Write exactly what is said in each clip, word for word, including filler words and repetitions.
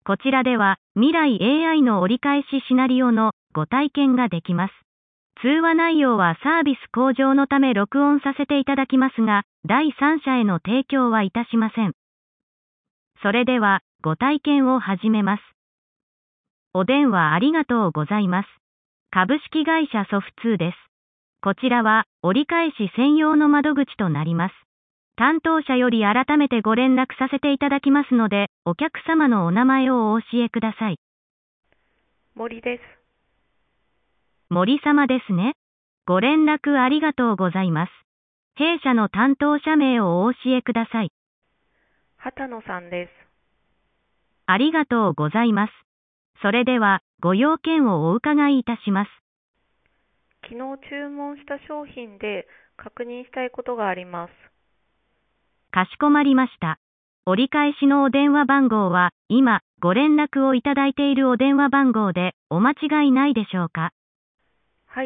こちらでは未来 エーアイ の折り返しシナリオのご体験ができます。通話内容はサービス向上のため録音させていただきますが、第三者への提供はいたしません。それでは、ご体験を始めます。お電話ありがとうございます。株式会社ソフツーです。こちらは折り返し専用の窓口となります。担当者より改めてご連絡させていただきますので、お客様のお名前をお教えください。 森です。 森様ですね。ご連絡ありがとうございます。弊社の担当者名をお教えください。 畑野さんです。 ありがとうございます。それでは、ご用件をお伺いいたします。 昨日注文した商品で確認したいことがあります。 かしこまりました。折り返しのお電話番号は、今、ご連絡をいただいているお電話番号で、お間違いないでしょうか？ はい。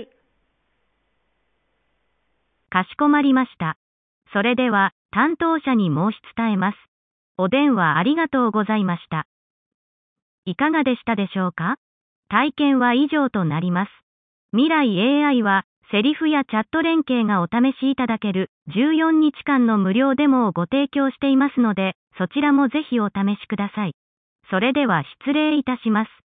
かしこまりました。それでは、担当者に申し伝えます。お電話ありがとうございました。いかがでしたでしょうか？体験は以上となります。未来 エーアイ は、セリフやチャット連携がお試しいただけるじゅうよっかんの無料デモをご提供していますので、そちらもぜひお試しください。それでは失礼いたします。